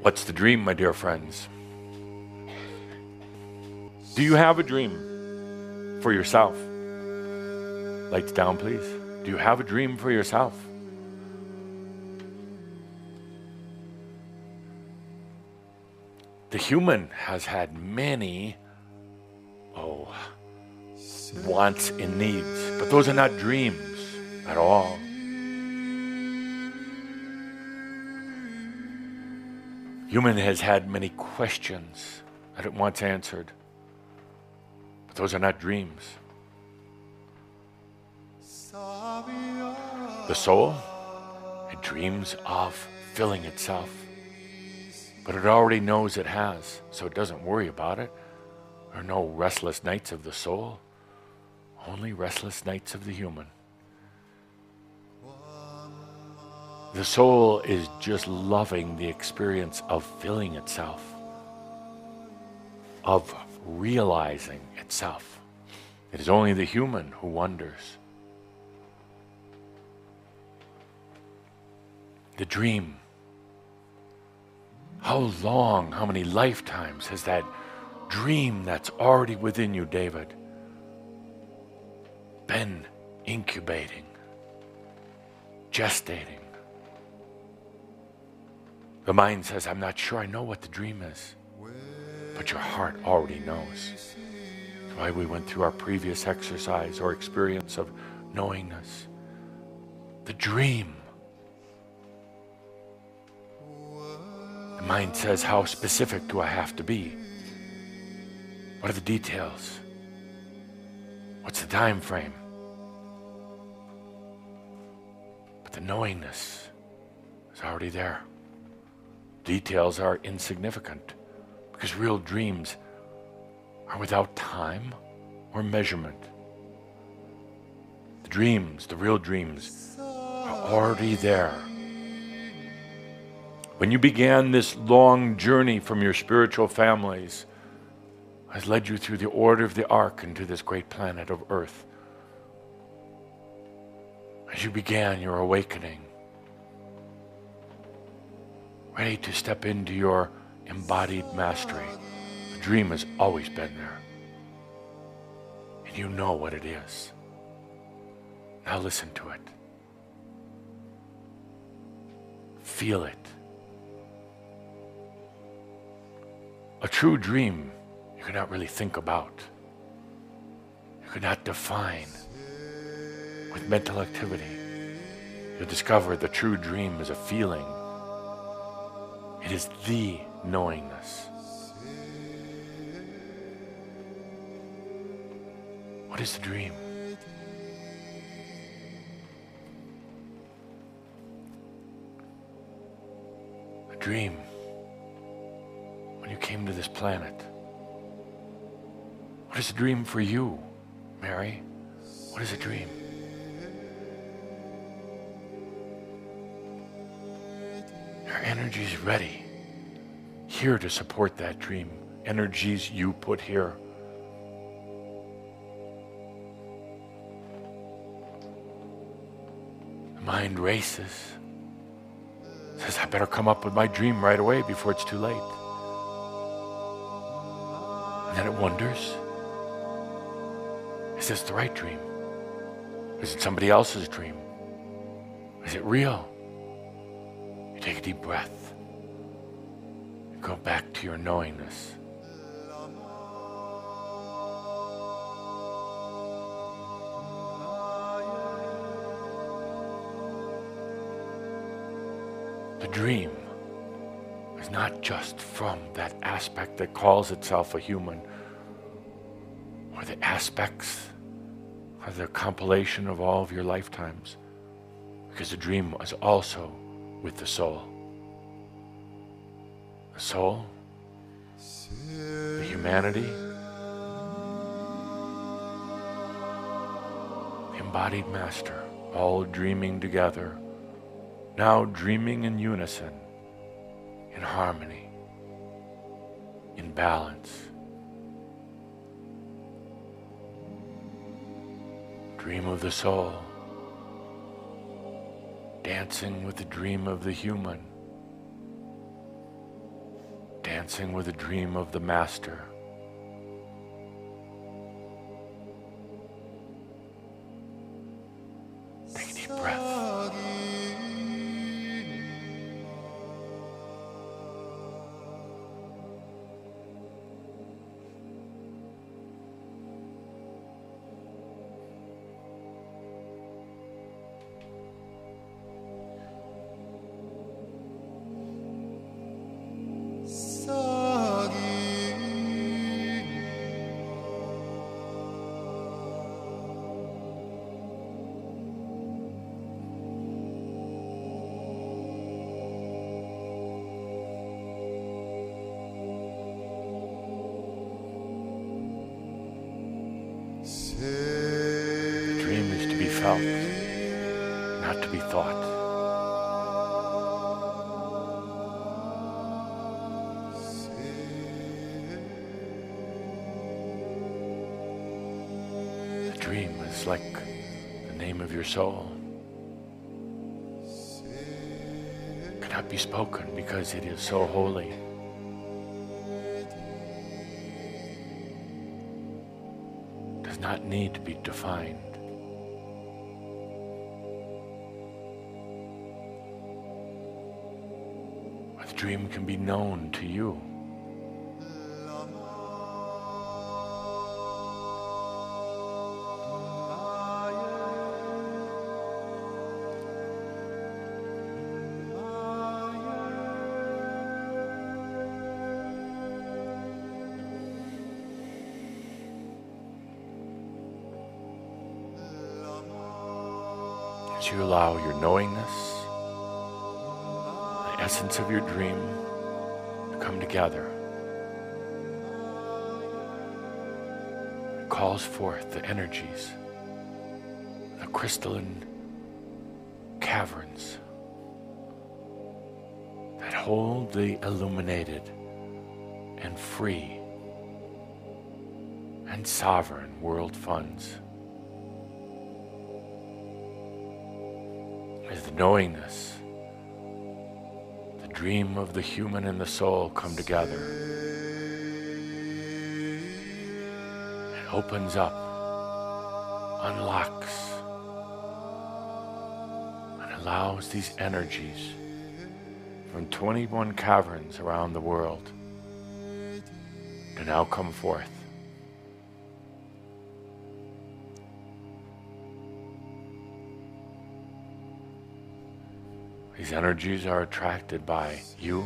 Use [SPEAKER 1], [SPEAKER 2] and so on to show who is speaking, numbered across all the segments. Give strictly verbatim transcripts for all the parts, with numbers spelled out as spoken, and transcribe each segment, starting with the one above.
[SPEAKER 1] What's the dream, my dear friends? Do you have a dream for yourself? Lights down, please. Do you have a dream for yourself? The human has had many, oh, wants and needs, but those are not dreams at all. Human has had many questions that it wants answered, but those are not dreams. The soul, it dreams of filling itself, but it already knows it has, so it doesn't worry about it. There are no restless nights of the soul, only restless nights of the human. The soul is just loving the experience of filling itself, of realizing itself. It is only the human who wonders. The dream. How long, how many lifetimes has that dream that's already within you, David, been incubating, gestating? The mind says, I'm not sure I know what the dream is, but your heart already knows. That's why we went through our previous exercise or experience of knowingness. The dream. The mind says, how specific do I have to be? What are the details? What's the time frame? But the knowingness is already there. Details are insignificant because real dreams are without time or measurement. The dreams, the real dreams, are already there. When you began this long journey from your spiritual families, has led you through the order of the ark into this great planet of Earth. As you began your awakening, ready to step into your embodied mastery, the dream has always been there. And you know what it is. Now listen to it. Feel it. A true dream you cannot really think about. You cannot define with mental activity. You'll discover the true dream is a feeling. It is the knowingness. What is the dream? The dream, when you came to this planet. What is a dream for you, Mary? What is a dream? Your energy is ready, here to support that dream. Energies you put here. The mind races, says, I better come up with my dream right away before it's too late. And then it wonders, is this the right dream? Is it somebody else's dream? Is it real? You take a deep breath. You go back to your knowingness. The dream is not just from that aspect that calls itself a human, or the aspects of the compilation of all of your lifetimes, because the dream is also with the soul. The soul, the humanity, the embodied master, all dreaming together, now dreaming in unison, in harmony, in balance. Dream of the soul, dancing with the dream of the human. dancing with a dream of the Master. Take a deep breath. The dream is to be felt, not to be thought. The dream is like the name of your soul. It cannot be spoken because it is so holy. Does not need to be defined. The dream can be known to you. As you allow your knowingness, the essence of your dream to come together, it calls forth the energies, the crystalline caverns that hold the illuminated and free and sovereign world funds. As the knowingness, the dream of the human and the soul come together, it opens up, unlocks, and allows these energies from twenty-one caverns around the world to now come forth. These energies are attracted by you,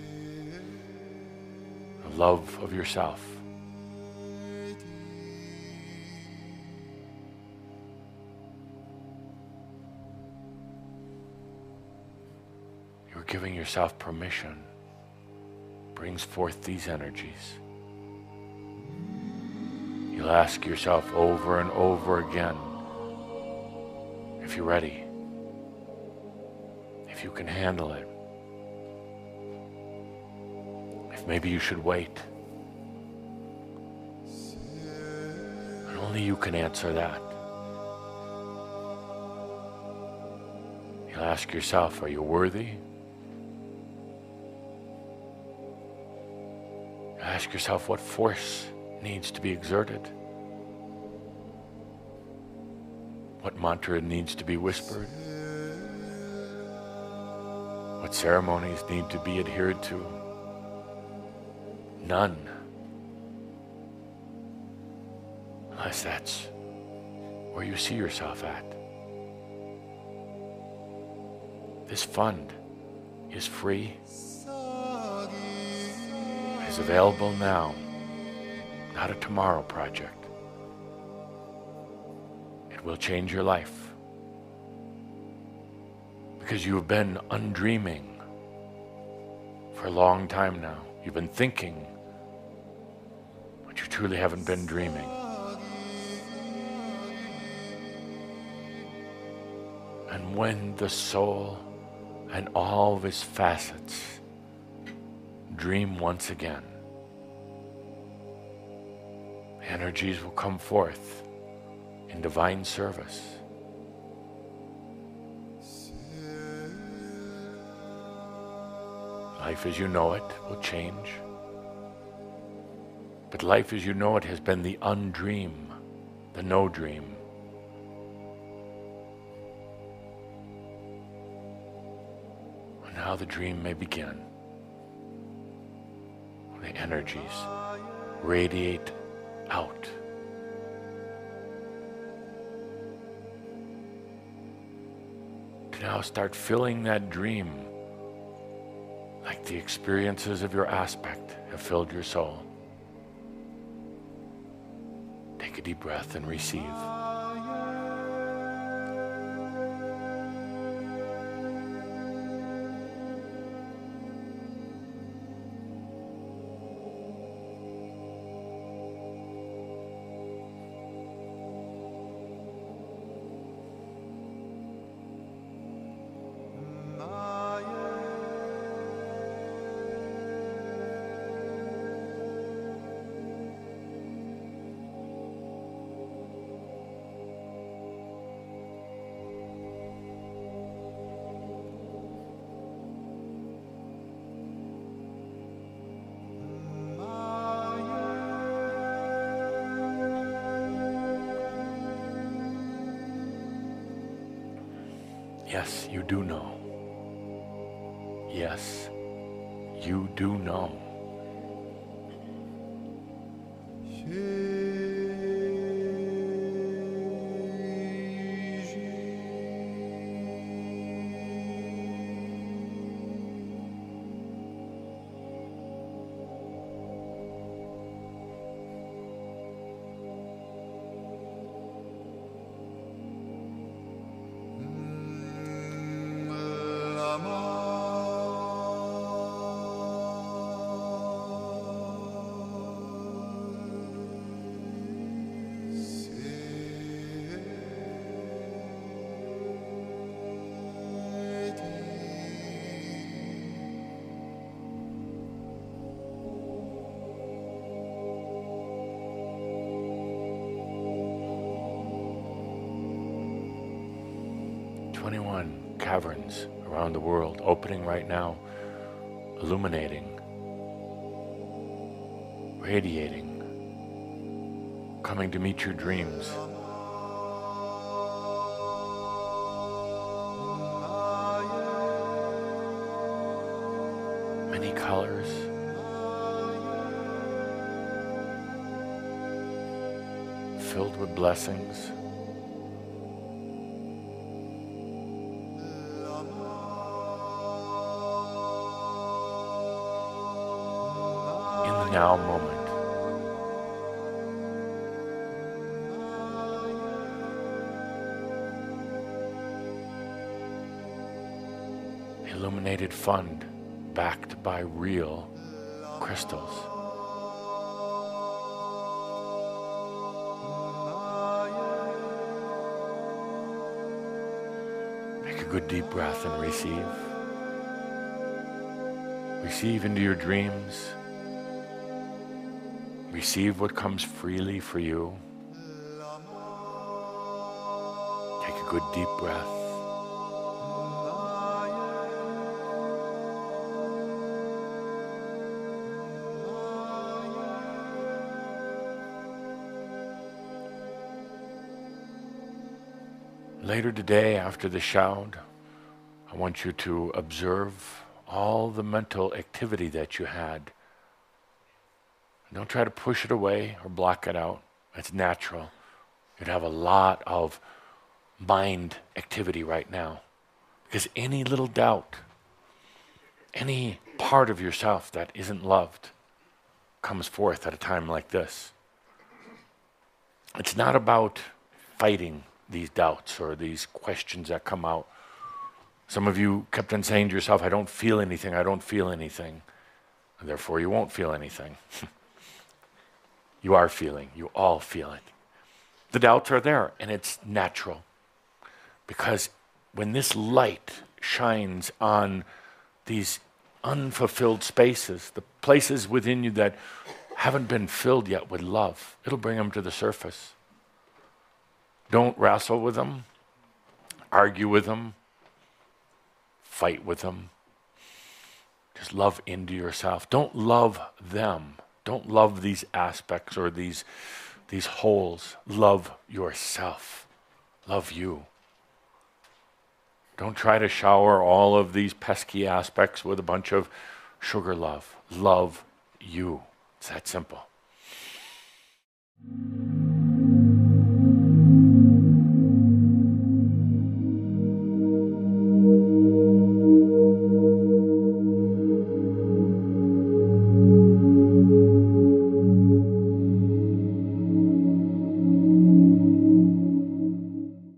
[SPEAKER 1] the love of yourself. You're giving yourself permission, brings forth these energies. You'll ask yourself over and over again, if you're ready, if you can handle it, if maybe you should wait. And only you can answer that. You'll ask yourself, are you worthy? You'll ask yourself what force needs to be exerted, what mantra needs to be whispered, what ceremonies need to be adhered to. None, unless that's where you see yourself at. This fund is free, it is available now, not a tomorrow project. It will change your life. Because you have been undreaming for a long time now. You've been thinking, but you truly haven't been dreaming. And when the soul and all of its facets dream once again, energies will come forth in divine service. Life as you know it will change. But life as you know it has been the undream, the no dream. And now the dream may begin. The energies radiate out. To now start filling that dream like the experiences of your aspect have filled your soul. Take a deep breath and receive. Yes, you do know. Yes, you do know. twenty-one caverns around the world, opening right now, illuminating, radiating, coming to meet your dreams. Many colors, filled with blessings. Now moment. Illuminated fund backed by real crystals. Take a good deep breath and receive. Receive into your dreams. Receive what comes freely for you. Take a good deep breath. Later today, after the shout, I want you to observe all the mental activity that you had. Don't try to push it away or block it out. It's natural. You'd have a lot of mind activity right now. Because any little doubt, any part of yourself that isn't loved comes forth at a time like this. It's not about fighting these doubts or these questions that come out. Some of you kept on saying to yourself, I don't feel anything, I don't feel anything. And therefore you won't feel anything. You are feeling, you all feel it. The doubts are there, and it's natural. Because when this light shines on these unfulfilled spaces, the places within you that haven't been filled yet with love, it'll bring them to the surface. Don't wrestle with them, argue with them, fight with them. Just love into yourself. Don't love them. Don't love these aspects or these, these holes. Love yourself. Love you. Don't try to shower all of these pesky aspects with a bunch of sugar love. Love you. It's that simple.